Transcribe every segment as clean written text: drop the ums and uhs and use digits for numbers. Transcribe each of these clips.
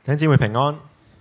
弟兄姊妹平安，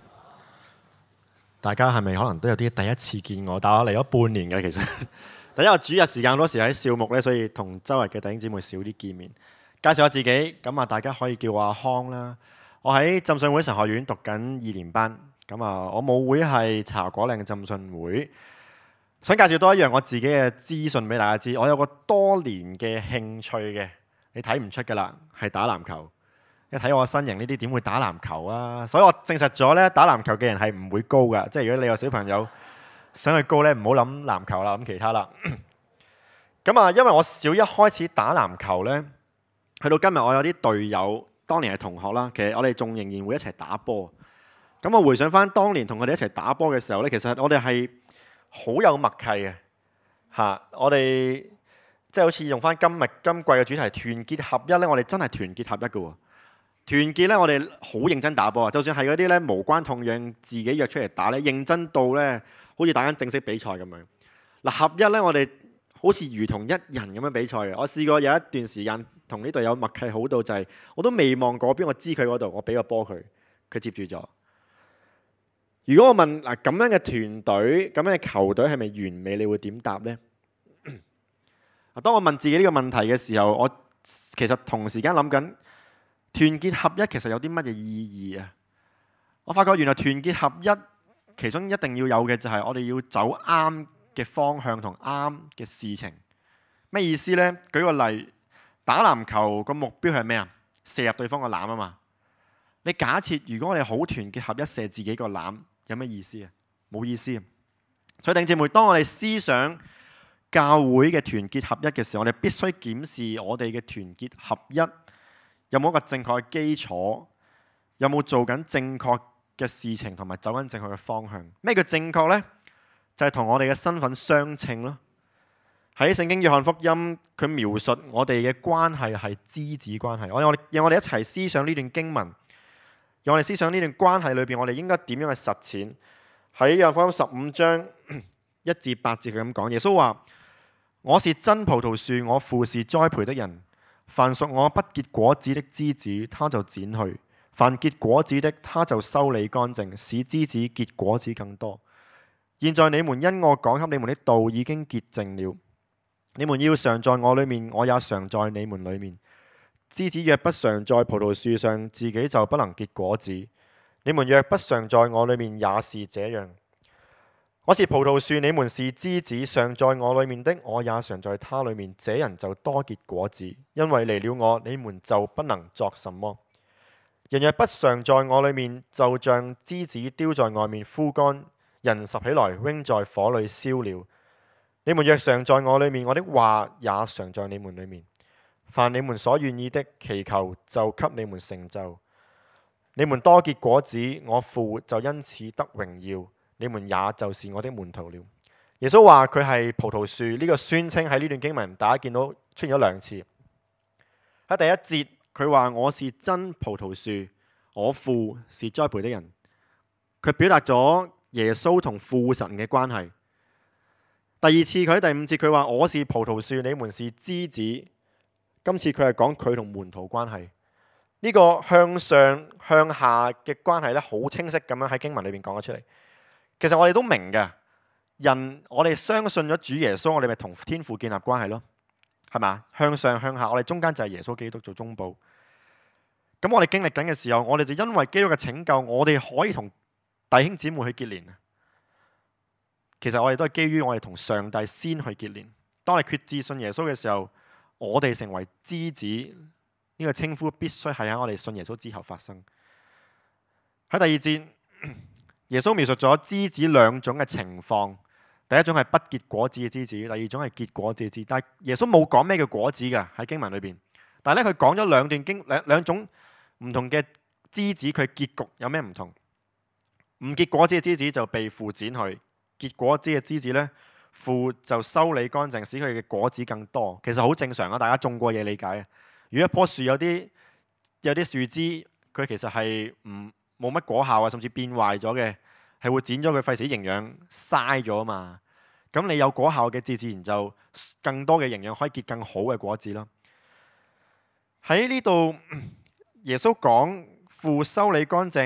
大家係咪可能都有啲第一次見我？但我嚟咗半年嘅其實，但因為主日時間好多時喺笑牧呢，所以同周圍嘅弟兄姊妹少啲見面。介紹下自己，咁啊大家可以叫我阿康啦。我喺浸信會神學院讀緊2年班，咁啊我母會係茶果嶺浸信會。想介紹多一樣我自己嘅資訊俾大家知，我有個多年嘅興趣嘅，你睇唔出㗎啦，係打籃球。一睇我身形呢啲點會打籃球啊？所以我證實咗呢，打籃球嘅人係唔會高㗎。即係如果你有小朋友想去高呢，唔好諗籃球啦，諗其他啦。咁啊，因為我小一開始打籃球呢，去到今日我有啲隊友，當年係同學啦，其實我哋仲仍然會一齊打波。咁我回想翻當年同佢哋一齊打波嘅時候呢，其實我哋係好有默契嘅嚇。我哋即係好似用翻今季嘅主題團結合一呢，我哋真係團結合一嘅喎。團結咧，我哋好認真打波啊！就算係嗰啲咧無關痛癢，自己約出嚟打咧，認真到咧，好似打緊正式比賽咁樣。嗱，合一咧，我哋好似如同一人咁樣比賽嘅。我試過有一段時間同呢隊友默契好到就係，我都未望過邊，我知佢嗰度，我俾個波佢，佢接住咗。如果我問嗱咁樣嘅團隊、咁樣嘅球隊係咪完美？你會點答呢？當我問自己呢個問題嘅時候，我其實同時間諗緊。團結合一其實有啲乜嘢意義啊？我發覺原來團結合一其中一定要有嘅就係我哋要走啱嘅方向同啱嘅事情。咩意思呢？舉個例，打籃球個目標係咩啊？射入對方個籃啊嘛。你假設如果我哋好團結合一射自己個籃，有咩意思啊？冇意思。所以弟兄姊妹，當我哋思想教會嘅團結合一嘅時候，我哋必須檢視我哋嘅團結合一。有冇一個正確嘅基礎？有冇做緊正確嘅事情同埋走緊正確嘅方向？咩叫正確呢？就係同我哋嘅身份相稱咯。喺聖經約翰福音，佢描述我哋嘅關係係枝子關係。讓我哋一齊思想呢段經文，讓我哋思想呢段關係裏邊，我哋應該點樣去實踐？喺約翰福音15章1至8節佢咁講，耶穌話：我是真葡萄樹，我父是栽培的人。凡屬我不結果子的枝子，他就剪去；凡結果子的，他就修理乾淨，使枝子結果子更多。現在你們因我講給你們的道已經潔淨了，你們要常在我裏面，我也常在你們裏面。枝子若不常在葡萄樹上，自己就不能結果子。你們若不常在我裏面，也是這樣。我是葡萄樹，你們是枝子，常在我裏面的，我也常在他裏面。這人就多結果子，因為離了我，你們就不能作什麼。人若不常在我裏面，就像枝子丟在外面枯乾，人拾起來扔在火裏燒了。你們若常在我裏面，我的話也常在你們裏面。凡你們所願意的，祈求就給你們成就。你們多結果子，我父就因此得榮耀。你們也就是我的門徒了。耶穌話佢係葡萄樹，呢個宣稱喺呢段經文大家見到出現咗2次。喺第一節佢話我是真葡萄樹，我父是栽培的人。佢表達咗耶穌同父神嘅關係。第二次佢喺第5節佢話我是葡萄樹，你們是枝子。今次佢係講佢同門徒關係。呢個向上向下嘅關係咧，好清晰咁樣喺經文裏邊講咗出嚟。其實我哋都明嘅，人我哋相信咗主耶穌，我哋咪同天父建立關係咯，係嘛？向上向下，我哋中間就係耶穌基督做中保。咁我哋經歷緊嘅時候，我哋就因為基督嘅拯救，我哋可以同弟兄姊妹去結連。其實我哋都係基於我哋同上帝先去結連。當你決志信耶穌嘅時候，我哋成為枝子，呢個稱呼必須係喺我哋信耶穌之後發生。喺第二節。耶穌描述咗枝子2種嘅情況，第一種係不結果子嘅枝子，第二種係結果子嘅枝子。但係耶穌冇講咩叫果子嘅喺經文裏邊，但係咧佢講咗兩種唔同嘅枝子，佢結局有咩唔同？唔結果子嘅枝子就被父剪去，結果子嘅枝子呢，父就修理乾淨，使佢嘅果子更多。其實好正常啊，大家種過嘢理解啊。如果一棵樹有啲樹枝，佢其實係冇乜果效啊，甚至變壞咗嘅，係會剪咗佢，費事營養嘥咗啊嘛。咁你有果效嘅，自然就更多嘅營養可以結更好嘅果子咯。喺呢度，耶穌講父修理乾淨，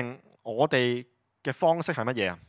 我哋嘅方式係乜嘢啊？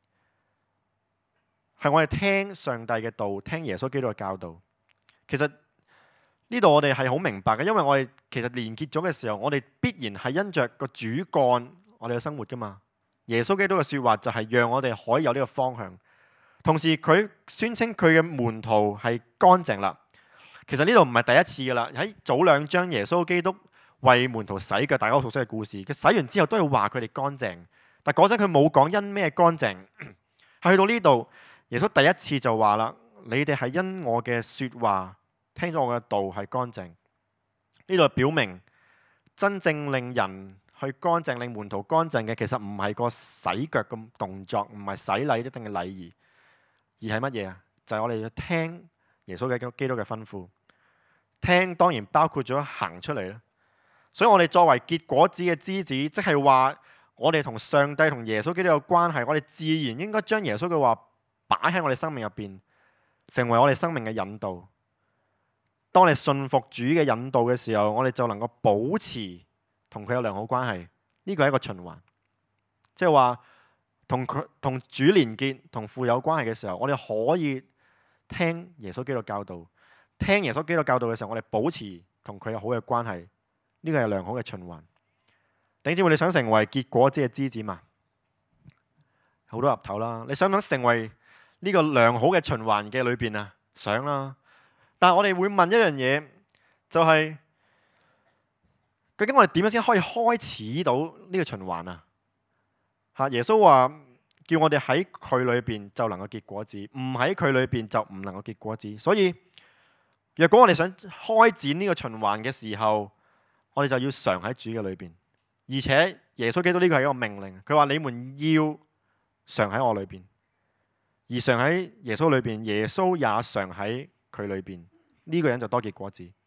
係我哋聽上帝嘅道，聽耶穌基督嘅教導。其實呢度我哋係好明白嘅，因為我哋其實連結咗嘅時候，我哋必然係因着個主幹我哋嘅生活噶嘛。耶穌基督嘅說話就係讓我哋可以有呢個方向。同時佢宣稱佢嘅門徒係乾淨啦。其實呢度唔係第一次噶啦，喺早2章耶穌基督為門徒洗腳，大家好熟悉嘅故事。佢洗完之後都係話佢哋乾淨，但嗰陣佢冇講因咩乾淨。係去到呢度，耶穌第一次就話啦：你哋係因我嘅說話聽咗我嘅道係乾淨。呢度表明真正令人去乾淨、令門徒乾淨嘅，其實唔係個洗腳嘅動作，唔係洗禮一定嘅禮儀，而係乜嘢啊？就係我哋要聽耶穌嘅基督嘅吩咐。聽當然包括咗行出嚟啦。所以我哋作為結果子嘅枝子，即係話我哋同上帝同耶穌基督有關係，我哋自然應該將耶穌嘅話擺喺我哋生命入邊，成為我哋生命嘅引導。當你信服主嘅引導嘅時候，我哋就能夠保持同佢有良好關係。呢個係一個循環，即係話同主連結、同父有關係嘅時候，我哋可以聽耶穌基督教導。聽耶穌基督教導嘅時候，我哋保持同佢有好嘅關係。呢個係良好嘅循環。弟兄姊妹，你想成為結果子嘅枝子嘛？好多岌頭啦。你想唔想成為呢個良好嘅循環嘅裏邊啊？想啦。但係我哋會問一樣嘢，就係究竟我哋點樣先可以開始到呢個循環啊？吓，耶穌話叫我哋喺佢裏邊就能夠結果子，唔喺佢裏邊就唔能夠結果子。所以若果我哋想開展呢個循環嘅時候，我哋就要常喺主嘅裏邊。而且耶穌基督呢個係一個命令，佢話你們要常喺我裏邊，而常喺耶穌裏邊，耶穌也常喺佢裏邊，呢個人就多結果子。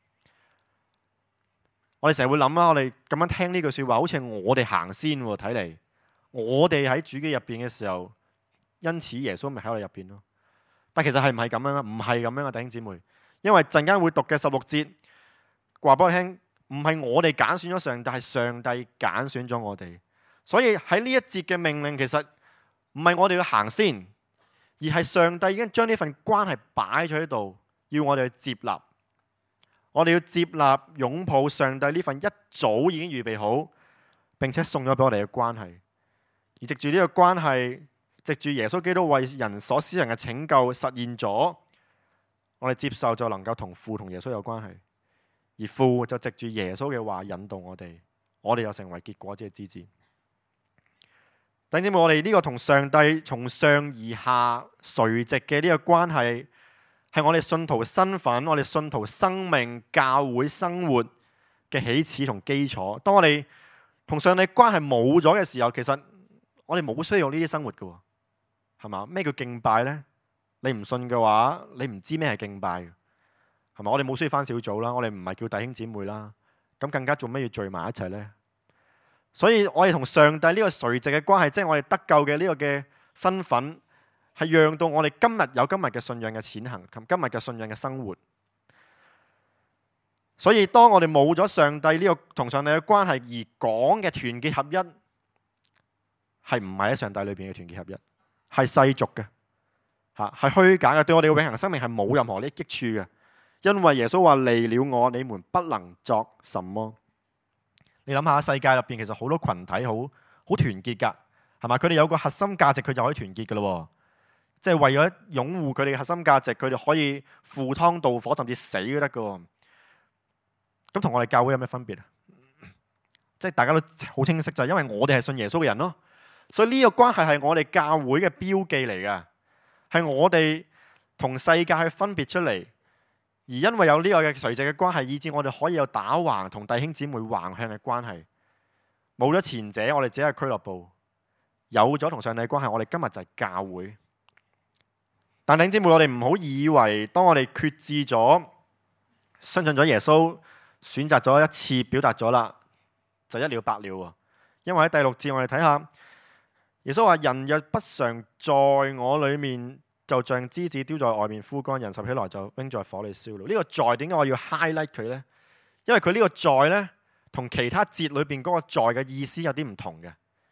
我哋成日會諗啦，我哋咁樣聽呢句說話，好似我哋行先喎，睇嚟我哋喺主嘅入邊嘅時候，因此耶穌咪喺我哋入邊咯。但其實係唔係咁樣啊？唔係咁樣啊，弟兄姊妹，因為陣間會讀嘅16節話俾我聽，唔係我哋揀選咗上帝，係上帝揀選咗我哋。所以喺呢一節嘅命令，其實唔係我哋要行先，而係上帝已經將呢份關係擺咗喺度，要我哋去接納。我哋要接納擁抱上帝呢份一早已經預備好，並且送咗俾我哋嘅關係。而藉住呢個關係，藉住耶穌基督為人所施行嘅拯救實現咗，我哋接受就能夠同父同耶穌有關係。而父就藉住耶穌嘅話引導我哋，我哋又成為結果子嘅枝子。弟兄姊妹，我哋呢個同上帝從上而下垂直嘅呢個關係，係我哋信徒身份、我哋信徒生命、教會生活嘅起始同基礎。當我哋同上帝關係冇咗嘅時候，其實我哋冇需要用呢啲生活嘅，係嘛？咩叫敬拜呢？你唔信嘅話，你唔知咩係敬拜嘅。係咪？我哋冇需要返小組啦，我哋唔係叫弟兄姊妹啦，咁更加做咩要聚埋一齊呢？所以我哋同上帝呢個垂直嘅關係，即係我哋得救嘅呢個嘅身份，係讓到我哋今日有今日嘅信仰嘅前行，及今日嘅信仰嘅生活。所以當我哋冇咗上帝呢個同上帝嘅關係而講嘅團結合一，係唔係喺上帝裏邊嘅團結合一？係世俗嘅，係虛假嘅，對我哋嘅永恆生命係冇任何呢益處嘅。因為耶穌話離了我，你們不能作什麼。你諗下，世界入邊其實好多群體好團結噶，係嘛？佢哋有個核心價值，佢就可以團結噶咯。即係為咗擁護佢哋嘅核心價值，佢哋可以赴湯蹈火，甚至死都得噶。咁同我哋教會有咩分別啊？即係大家都好清晰，就係因為我哋係信耶穌嘅人咯。所以呢個關係係我哋教會嘅標記嚟噶，係我哋同世界去分別出嚟。而因為有呢個嘅垂直嘅關係，以致我哋可以有打橫同弟兄姊妹橫向嘅關係。冇咗前者，我哋只係俱樂部；有咗同上帝嘅關係，我哋今日就係教會。但弟兄姊妹，我哋唔好以為當我哋決志咗、相信咗耶穌、選擇咗一次表達咗啦，就一了百了喎。因為喺第6節我哋睇下，耶穌話：人若不常在我裏面，就像枝子丟在外面枯乾，人拾起來就扔在火裏燒了。呢個在點解我要 highlight 佢呢？因為佢呢個在呢，同其他節裏邊嗰個在嘅意思有啲唔同嘅。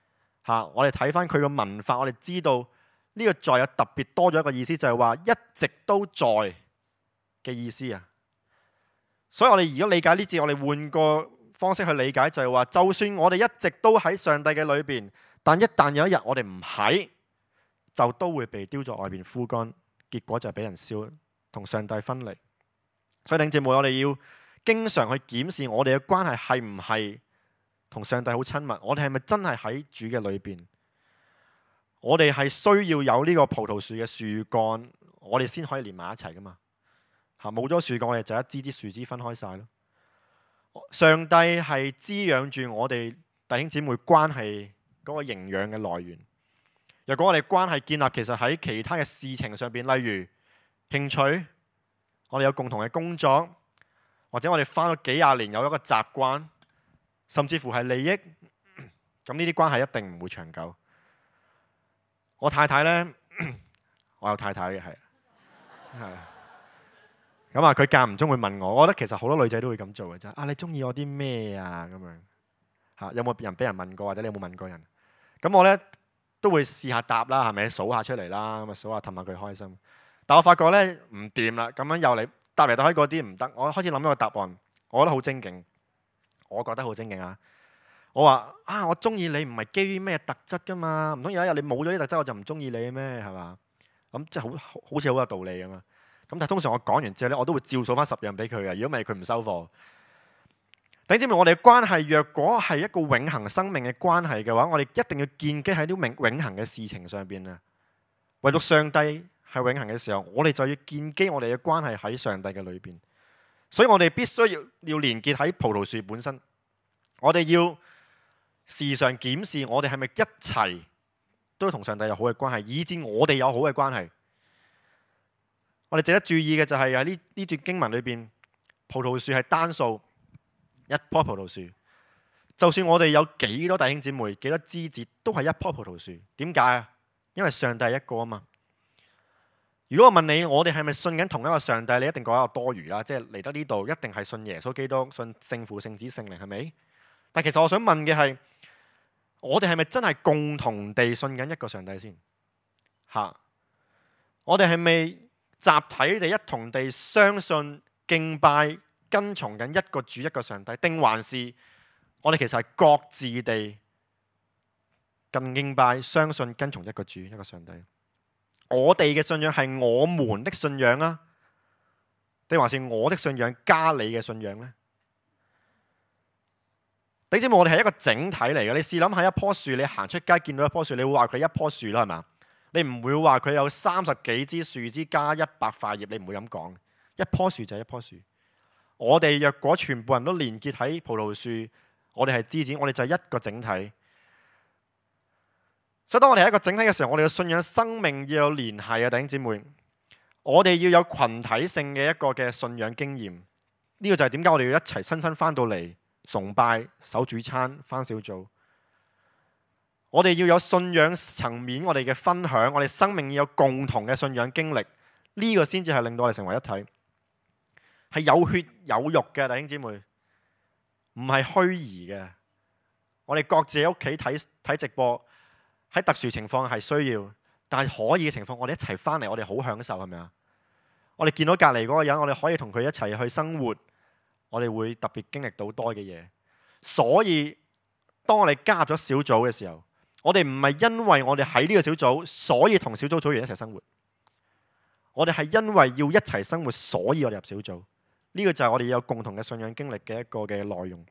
我哋睇翻佢個文法，我哋知道呢個在有特別多咗一個意思，就係話一直都在嘅意思啊。所以我哋如果理解呢節，我哋換個方式去理解，就係話，就算我哋一直都喺上帝嘅裏邊，但一旦有一日我哋唔喺，就都會被丟在外邊枯乾，結果就係俾人燒，同上帝分離。所以弟兄姊妹，我哋要經常去檢視我哋嘅關係係唔係同上帝好親密，我哋係咪真係喺主嘅裏邊？我哋係需要有呢個葡萄樹嘅樹幹，我哋先可以連埋一齊噶嘛。冇咗樹幹，我哋就一支支樹枝分開晒咯。上帝係滋養住我哋弟兄姊妹關係嗰個營養嘅來源。若果我哋關係建立其實喺其他嘅事情上邊，例如興趣，我哋有共同嘅工作，或者我哋返咗幾廿年有一個習慣，甚至乎係利益，咁呢啲關係一定唔會長久。我太太呢，我有太太嘅，係。咁啊，佢間唔中會問我，我覺得其實好多女仔都會咁做嘅啫。你中意我啲咩啊？咁樣有冇人俾人問過，或者你有冇問過人？咁我呢都會試下答啦，係咪？數下出嚟啦，咁啊數下氹下佢開心。但我發覺呢唔掂啦，咁樣又嚟答嚟答去嗰啲唔得。我開始諗一個答案，我覺得好精警。我覺得好精警啊！我話我中意你唔係基於咩特質噶嘛？唔通有一日你冇咗啲特質，我就唔中意你咩？係嘛？咁即係好似好有道理咁嘛。咁但係通常我講完之後咧，我都會照數翻10樣俾佢嘅。如果唔係佢唔收貨。弟兄姊妹，我哋嘅關係若果係一個永恆生命嘅關係嘅話，我哋一定要建基喺啲永恆嘅事情上邊啊。唯獨上帝係永恆嘅時候，我哋就要建基我哋嘅關係喺上帝嘅裏邊。所以我哋必須要連結喺葡萄樹本身。我哋要時常檢視我哋係咪一齊都同上帝有好嘅關係，以致我哋有好嘅關係。我哋值得注意嘅就係喺呢段經文裏邊，葡萄樹係單數一棵葡萄樹。就算我哋有幾多弟兄姊妹，幾多枝節，都係一棵葡萄樹。點解啊？因為上帝係一個啊嘛。如果我問你，我哋係咪信緊同一個上帝？你一定覺得我多餘啦。即係嚟得呢度，一定係信耶穌基督，信聖父、聖子、聖靈，係咪？但其實我想問嘅係，我哋係咪真係共同地信緊一個上帝先？我哋係咪集體地一同地相信、敬拜、跟從緊一個主、一個上帝？定還是我哋其實係各自地更敬拜、相信、跟從一個主、一個上帝？我哋嘅信仰係我們的信仰啊，定還是我的信仰加你嘅信仰呢？你知唔知我哋係一個整體嚟嘅？你試諗下一棵樹，你行出街見到一棵樹，你會話佢一棵樹啦，係嘛？你唔會話佢有30幾支樹枝加100塊葉，你唔會咁講。一棵樹就係一棵樹。我哋若果全部人都連結喺葡萄樹，我哋係枝子，我哋就係一個整體。所以當我哋係一個整體嘅時候，我哋嘅信仰生命要有聯繫啊，弟兄姊妹。我哋要有群體性嘅一個嘅信仰經驗。呢個就係點解我哋要一齊親身翻到嚟崇拜、守主餐、翻小組。我哋要有信仰層面，我哋嘅分享，我哋生命要有共同嘅信仰經歷。呢個先至係令到我哋成為一體，係有血有肉嘅，弟兄姊妹，唔係虛擬嘅。我哋各自喺屋企睇直播。喺特殊情況係需要，但係可以嘅情況，我哋一齊翻嚟，我哋好享受，係咪啊？我哋見到隔離嗰個人，我哋可以同佢一齊去生活，我哋會特別經歷到多嘅嘢。所以當我哋加入咗小組嘅時候，我哋唔係因為我哋喺呢個小組，所以同小組組員一齊生活。我哋係因為要一齊生活，所以我哋入小組。呢個就係我哋有共同嘅信仰經歷嘅一個嘅內容。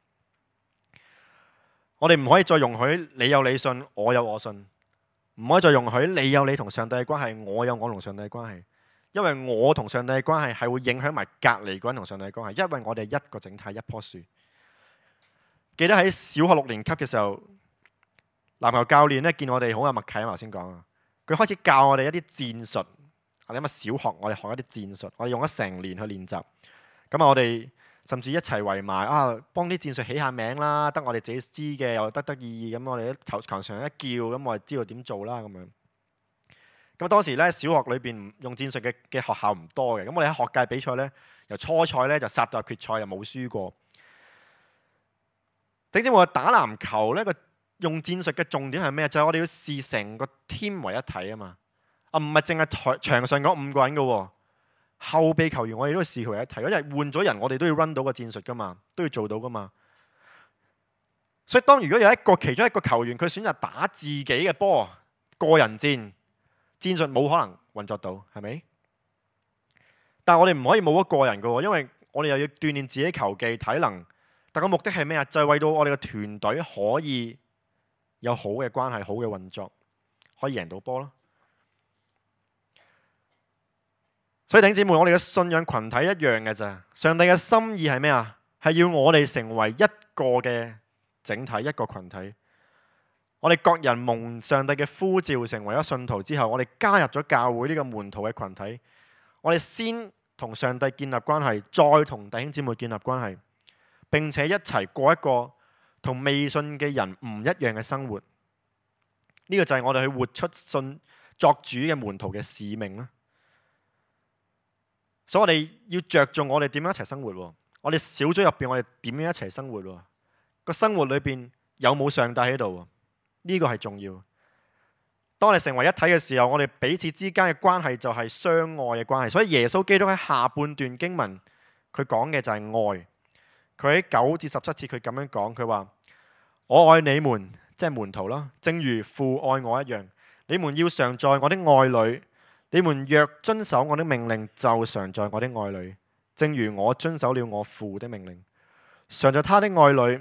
我哋唔可以再容許你有你信，我有我信。唔可以再容許你有你同上帝嘅關係，我有我同上帝嘅關係。因為我同上帝嘅關係係會影響埋隔離嗰人同上帝嘅關係。因為我哋係一個整體，一棵樹。記得喺小學6年級嘅時候，籃球教練咧見我哋好有默契啊！頭先講啊，佢開始教我哋一啲戰術。你諗下小學我哋學一啲戰術，我哋用咗成年去練習。咁啊，我哋甚至一齊圍埋幫啲戰術起下名啦，得我哋自己知嘅，又得意義咁。我哋喺球場一叫，咁我哋知道點做啦咁樣。咁當時咧，小學裏邊用戰術嘅學校唔多嘅。咁我哋喺學界比賽咧，由初賽咧就殺到決賽，又冇輸過。整至我打籃球咧，個用戰術嘅重點係咩？就係我哋要視成個 team 為一體啊嘛。唔係淨係場上嗰5個人嘅喎，後備球員我哋都要視佢為一體。因為換咗人，我哋都要 run 到個戰術噶嘛，都要做到噶嘛。所以當如果有其中一個球員佢選擇打自己嘅波，個人戰術冇可能運作到，係咪？但係我哋唔可以冇一個人嘅喎，因為我哋又要鍛鍊自己球技體能。但個目的係咩啊？就係為到我哋嘅團隊可以有好嘅關係、好嘅運作，可以贏到波咯。所以弟兄姊妹，我哋嘅信仰群體一樣嘅咋。上帝嘅心意係咩啊？係要我哋成為一個嘅整體，一個群體。我哋各人蒙上帝嘅呼召，成為咗信徒之後，我哋加入咗教會呢個門徒嘅群體。我哋先同上帝建立關係，再同弟兄姊妹建立關係，並且一齊過一個同未信嘅人唔一樣嘅生活。呢個就係我哋去活出信作主嘅門徒嘅使命啦。所以我哋要着重我哋點樣一齊生活。我哋小組入邊，我哋點樣一齊生活？個生活裏邊有冇上帝喺度？呢個係重要。當我哋成為一體嘅時候，我哋彼此之間嘅關係就係相愛嘅關係。所以耶穌基督喺下半段經文，佢講嘅就係愛。佢喺9至17節，佢咁樣講，佢話：我愛你們，即係門徒啦，正如父愛我一樣。你們要常在我的愛裏。你們若遵守我的命令，就常在我的愛裏，正如我遵守了我父的命令，常在他的愛裏。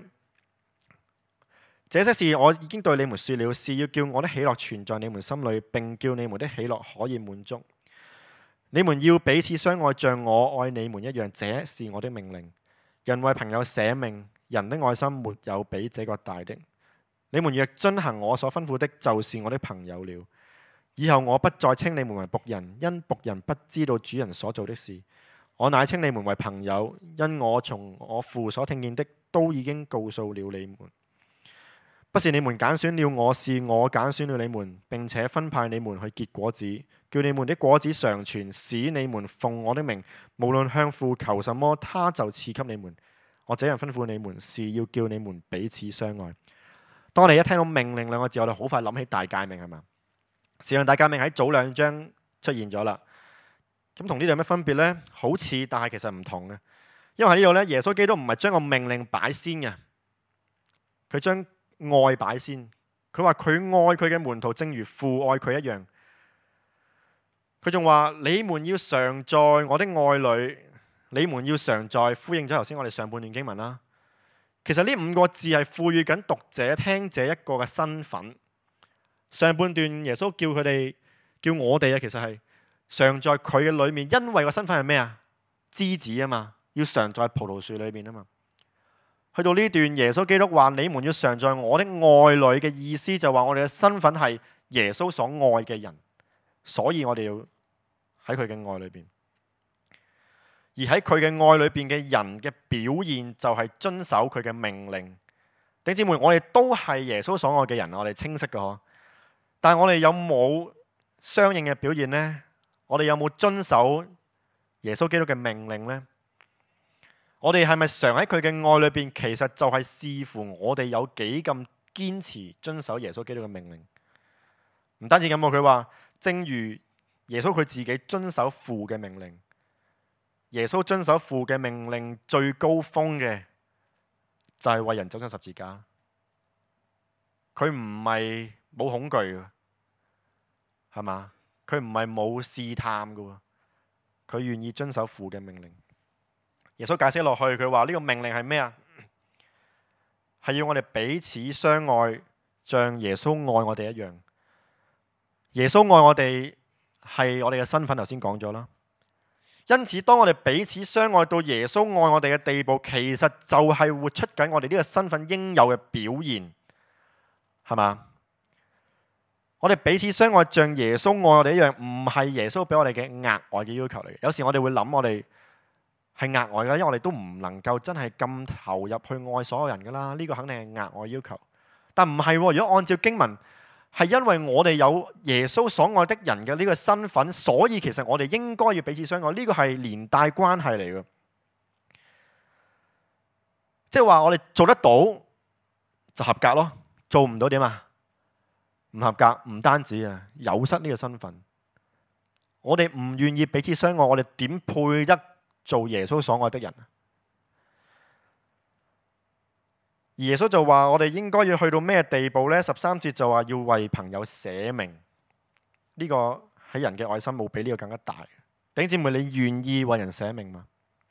這些事我已經對你們說了，是要叫我的喜樂存在你們心裏，並叫你們的喜樂可以滿足。你們要彼此相愛，像我愛你們一樣，這是我的命令。人為朋友捨命，人的愛心沒有比這個大的。你們若遵行我所吩咐的，就是我的朋友了。以後我不再稱你們為僕人，因僕人不知道主人所做的事。我乃稱你們為朋友，因我從我父所聽見的都已經告訴了你們。不是你們揀選了我，是我揀選了你們，並且分派你們去結果子，叫你們的果子常存，使你們奉我的名，無論向父求什麼，他就賜給你們。我這樣吩咐你們，是要叫你們彼此相愛。當你一聽到命令兩個字，我哋好快諗起大誡命，係嘛？時常大誡命喺早2章出現咗啦。咁同呢度有咩分別呢？好似，但係其實唔同嘅。因為喺呢度咧，耶穌基督唔係將個命令擺先嘅，佢將愛擺先。佢話佢愛佢嘅門徒，正如父愛佢一樣。佢仲話：你們要常在我的愛裏，你們要常在。呼應咗頭先我哋上半段經文啦。其實呢5個字係賦予緊讀者、聽者一個嘅身份。上半段耶穌叫佢哋，叫我哋啊，其實係常在佢嘅裏面，因為個身份係咩啊？枝子啊嘛，要常在葡萄樹裏面啊嘛。去到呢段，耶穌基督話：你們要常在我的愛裏嘅意思，就話我哋嘅身份係耶穌所愛嘅人，所以我哋要喺佢嘅愛裏邊。而喺佢嘅愛裏邊嘅人嘅表現，就係遵守佢嘅命令。弟兄姊妹，我哋都係耶穌所愛嘅人，我哋清晰嘅嗬。但係我哋有冇相應嘅表現呢？我哋有冇遵守耶穌基督嘅命令呢？我哋係咪常喺佢嘅愛裏邊？其實就係視乎我哋有幾咁堅持遵守耶穌基督嘅命令。唔單止咁，佢話正如耶穌佢自己遵守父嘅命令。耶穌遵守父嘅命令最高峰嘅就係為人走上十字架。佢唔係冇恐懼嘅，係嘛？佢唔係冇試探嘅，佢願意遵守父嘅命令。耶穌解釋落去，佢話呢個命令係咩啊？係要我哋彼此相愛，像耶穌愛我哋一樣。耶穌愛我哋係我哋嘅身份，頭先講咗啦。因此，當我哋彼此相愛到耶穌愛我哋嘅地步，其實就係活出緊我哋呢個身份應有嘅表現，係嘛？我哋彼此相愛像耶穌愛我哋一樣，唔係耶穌俾我哋嘅額外嘅要求嚟嘅。有時我哋會諗我哋係額外嘅，因為我哋都唔能夠真係咁投入去愛所有人噶啦。呢個肯定係額外要求，但唔係。如果按照經文，係因為我哋有耶穌所愛的人嘅呢個身份，所以其實我哋應該要彼此相愛。呢個係連帶關係嚟嘅，即係話我哋做得到就合格咯， 做唔到點啊？唔合格，唔單止啊，有失呢個身份。我哋唔願意彼此相愛，我哋點配得做耶穌所愛的人？而耶穌就話我哋應該要去到咩地步呢？13節就話要為朋友捨命，呢個喺人嘅愛心冇比呢個更加大。弟兄姊妹，你願意為人捨命嗎？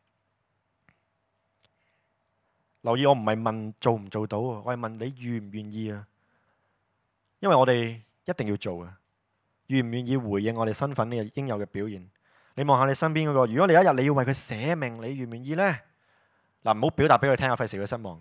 留意，我唔係問做唔做到，我係問你願唔願意啊？因為我哋一定要做啊！願唔願意回應我哋身份呢個應有嘅表現？你望下你身邊嗰個，如果你一日你要為佢捨命，你願唔願意呢？嗱，唔好表達俾佢聽啊，費事佢失望。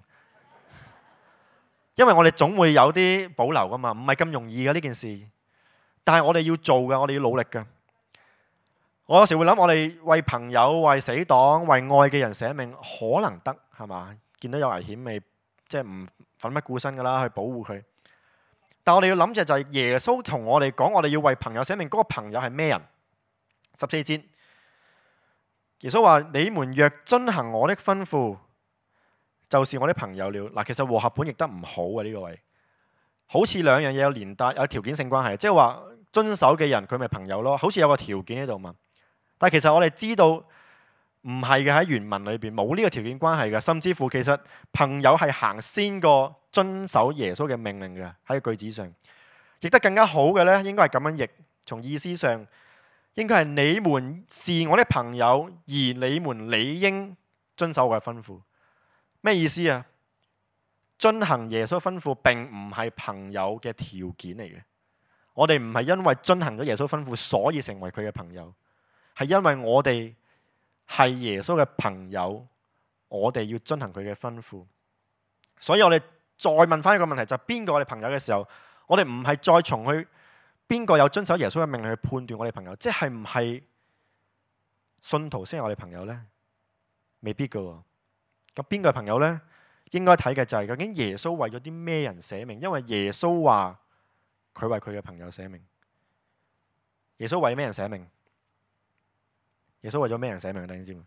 因為我哋總會有啲保留噶嘛，唔係咁容易嘅呢件事。但係我哋要做噶，我哋要努力噶。我有時會諗，我哋為朋友、為死黨、為愛嘅人捨命，可能得係嘛？見到有危險，咪即係唔奮不顧身噶啦，去保護佢。但我哋要諗嘅就係耶穌同我哋講，我哋要為朋友捨命。嗰個朋友係咩人？14節，耶穌話：你們若遵行我的吩咐，就是我的朋友了。嗱，其實和合本譯得唔好啊，呢個位好似兩樣嘢有連帶有條件性關係，即係話遵守嘅人佢咪朋友咯，好似有個條件喺度嘛。但係其實我哋知道唔係嘅，喺原文裏邊冇呢個條件關係嘅，甚至乎其實朋友係行先過遵守耶穌嘅命令嘅，喺個句子上譯得更加好嘅呢，應該係咁樣譯，從意思上應該係你們是我的朋友，而你們理應遵守我嘅吩咐。咩意思啊？遵行耶穌吩咐並唔係朋友嘅條件嚟嘅。我哋唔係因為遵行咗耶穌吩咐所以成為佢嘅朋友，係因為我哋係耶穌嘅朋友，我哋要遵行佢嘅吩咐。所以我哋再問翻一個問題，就係邊個我哋朋友嘅時候，我哋唔係再從去邊個有遵守耶穌嘅命令去判斷我哋朋友，即係唔係信徒先係我哋朋友呢？未必噶。咁邊個係朋友呢？應該睇嘅就係究竟耶穌為咗啲咩人捨命？因為耶穌話佢為佢嘅朋友捨命。耶穌為咩人捨命？耶穌為咗咩人捨命？大家知唔知？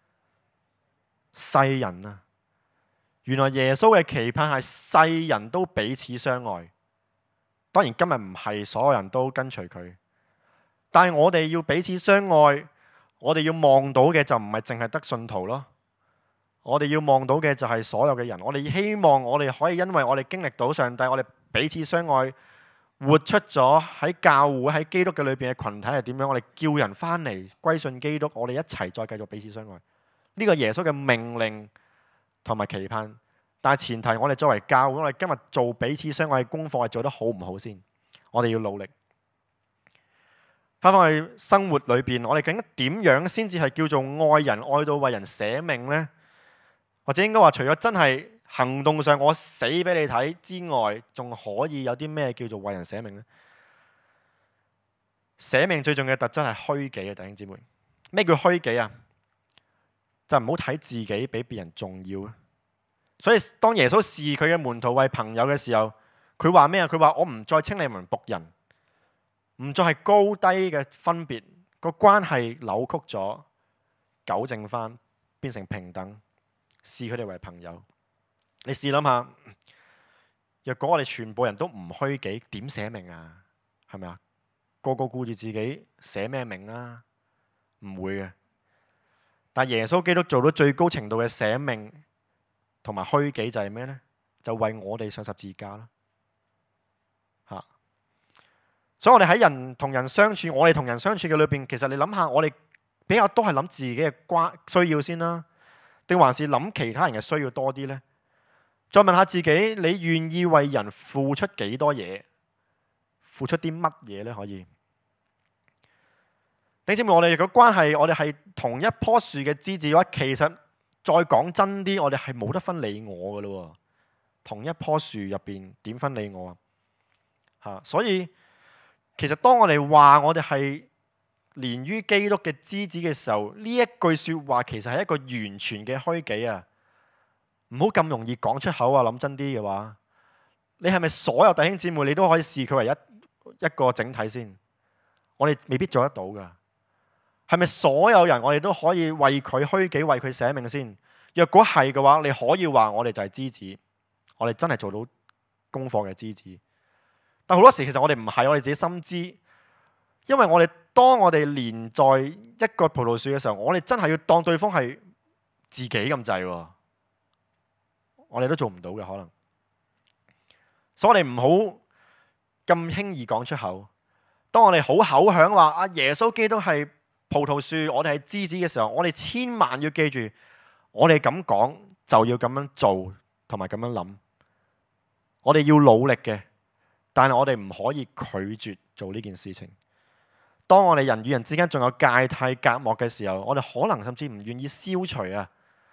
世人啊！原來耶穌嘅期盼係世人都彼此相愛。當然今日唔係所有人都跟隨佢，但係我哋要彼此相愛，我哋要望到嘅就唔係淨係得信徒咯。我哋要望到嘅就係所有嘅人，我哋希望我哋可以因為我哋經歷到上帝，我哋彼此相愛，活出咗喺教會喺基督嘅裏邊嘅群體係點樣？我哋叫人翻嚟歸信基督，我哋一齊再繼續彼此相愛。呢個耶穌嘅命令同埋期盼，但係前提我哋作為教會，我哋今日做彼此相愛嘅功課係做得好唔好先？我哋要努力。翻返去生活裏邊，我哋究竟點樣先至係叫做愛人愛到為人捨命呢？或者應該話，除咗真係行動上我死俾你睇之外，仲可以有啲咩叫做為人捨命呢？捨命最重要嘅特質係虛己嘅，弟兄姊妹。咩叫虛己啊？就唔好睇自己比別人重要啊！所以當耶穌視佢嘅門徒為朋友嘅時候，佢話咩啊？佢話我唔再稱你們僕人，唔再係高低嘅分別，個關係扭曲咗，糾正翻，變成平等。視佢哋為朋友，你試諗下，若果我哋全部人都唔虛己，點捨命啊？係咪啊？個個顧住自己，捨咩命啊？唔會嘅。但耶穌基督做到最高程度嘅捨命同埋虛己就係咩呢？就為我哋上十字架啦。吓，所以我哋喺人同人相處，我哋同人相處嘅裏邊，其實你諗下，我哋比較多係諗自己嘅需要先啦。定還是諗其他人嘅需要多啲呢？再問下自己，你願意為人付出幾多嘢？付出啲乜嘢呢？可以？弟兄姊妹，我哋嘅關係，我哋係同一棵樹嘅枝子嘅話，其實再講真啲，我哋係冇得分你我噶咯。同一棵樹入邊點分你我啊？所以其實當我哋話我哋係連於基督嘅枝子嘅時候，呢一句說話其實係一個完全嘅虛己啊！唔好咁容易講出口啊！諗真啲嘅話，你係咪所有弟兄姊妹你都可以視佢為一個整體先？我哋未必做得到噶。係咪所有人我哋都可以為佢虛己，為佢捨命先？若果係嘅話，你可以話我哋就係枝子，我哋真係做到功課嘅枝子。但好多時其實我哋唔係，我哋自己心知，因為當我哋連在一個葡萄樹嘅時候，我哋真係要當對方係自己咁滯喎，我哋都做唔到嘅可能。所以我哋唔好咁輕易講出口。當我哋好口響話啊耶穌基督係葡萄樹，我哋係枝子嘅時候，我哋千萬要記住，我哋咁講就要咁樣做，同埋咁樣諗。我哋要努力嘅，但係我哋唔可以拒絕做呢件事情。當我哋人與人之間仲有芥蒂隔膜嘅時候，我哋可能甚至唔願意消除啊。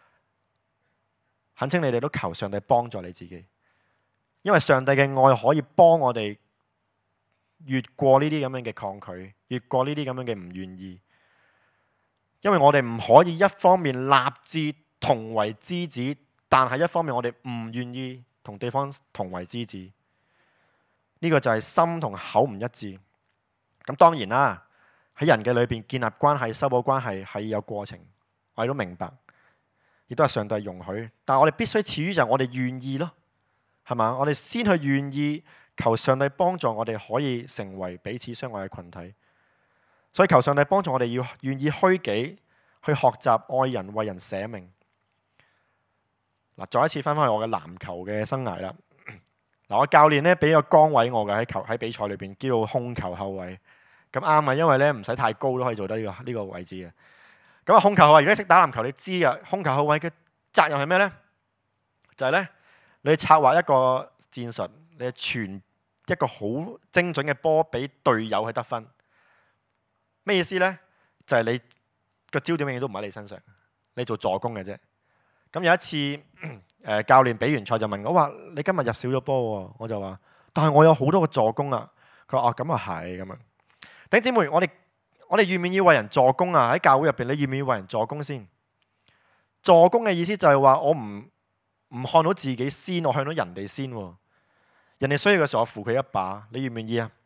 懇請你哋都求上帝幫助你自己，因為上帝嘅愛可以幫我哋越過呢啲咁樣嘅抗拒，越過呢啲咁樣嘅唔願意。因為我哋唔可以一方面立志同為枝子，但係一方面我哋唔願意同對方同為枝子。呢個就係心同口唔一致。咁當然啦，喺人嘅裏邊建立關係、修補關係係有過程，我哋都明白，亦都係上帝容許。但係我哋必須始於就係我哋願意咯，係嘛？我哋先去願意求上帝幫助我哋可以成為彼此相愛嘅群體。所以求上帝幫助我哋要願意虛己，去學習愛人、為人捨命。嗱，再一次翻返去我嘅籃球嘅生涯啦。嗱，我教練咧俾個崗位我嘅喺比賽裏邊，叫做控球後衛。咁啱啊，因為咧唔使太高都可以做得呢個位置嘅。咁啊，控球後衛如果你識打籃球，你知啊，控球後衛嘅責任係咩呢？就係咧，你策劃一個戰術，你傳一個好精準嘅波俾隊友去得分。咩意思呢？就係你個焦點永遠都唔喺你身上，你做助攻嘅啫。咁有一次，教練比完賽就問我話：你今日入少咗波喎？我就話：但係我有好多個助攻啊！佢話：哦，咁啊係咁啊。弟兄姊妹，我哋願唔願意為人助攻啊？喺教會入邊，你願唔願意為人助攻先？助攻嘅意思就係話我唔看到自己先，我看到人哋先。人哋需要嘅時候，我扶佢一把。你願唔願意啊？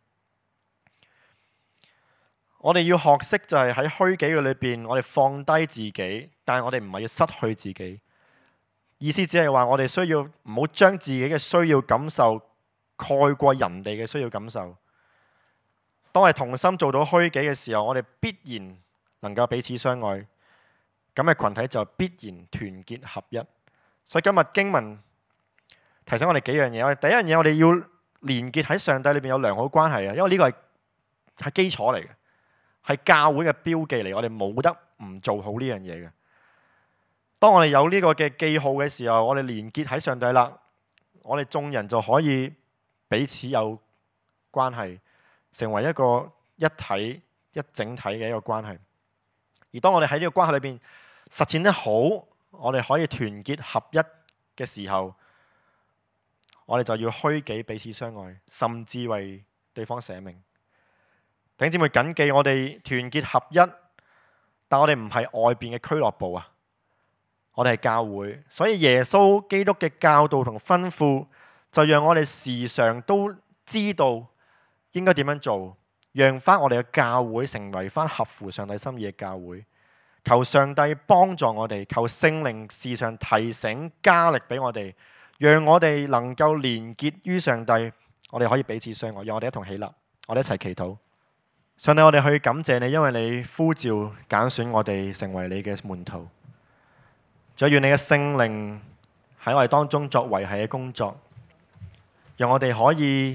我哋要學識就係喺虛己嘅裏邊，我哋放低自己，但係我哋唔係要失去自己。意思只係話我哋需要唔好將自己嘅需要感受蓋過人哋嘅需要感受。當我哋同心做到虛己嘅時候，我哋必然能夠彼此相愛，咁嘅群體就必然團結合一。所以今日經文提醒我哋幾樣嘢。第一樣嘢，我哋要連結喺上帝裏邊有良好關係啊，因為呢個係基礎嚟嘅，係教會嘅標記嚟。我哋冇得唔做好呢樣嘢嘅。當我哋有呢個嘅記號嘅時候，我哋連結喺上帝啦，我哋眾人就可以彼此有關係，成為一個一體一整體嘅一個關係。而當我哋喺呢個關係裏邊實踐得好，我哋可以團結合一嘅時候，我哋就要虛己彼此相愛，甚至為對方捨命。弟兄姊妹謹記，我哋團結合一，但我哋唔係外邊嘅俱樂部啊，我哋係教會。所以耶穌基督嘅教導同吩咐，就讓我哋時常都知道應該點樣做，讓翻我哋嘅教會成為翻合乎上帝心意嘅教會。求上帝幫助我哋，求聖靈時常提醒加力俾我哋，讓我哋能夠連結於上帝，我哋可以彼此相愛。讓我哋一同起立，我哋一齊祈禱。上帝，我哋去感謝你，因為你呼召揀選我哋成為你嘅門徒。再願你嘅聖靈喺我哋當中作維繫嘅工作，讓我哋可以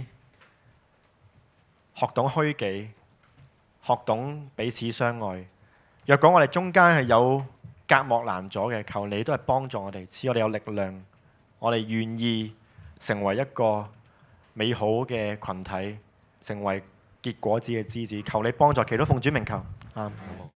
學懂虛己，學懂彼此相愛。若果我哋中間係有隔膜攔阻嘅，求你都係幫助我哋，賜我哋有力量，我哋願意成為一個美好嘅群體，成為結果子嘅枝子。求你幫助，祈禱奉主名求，阿們。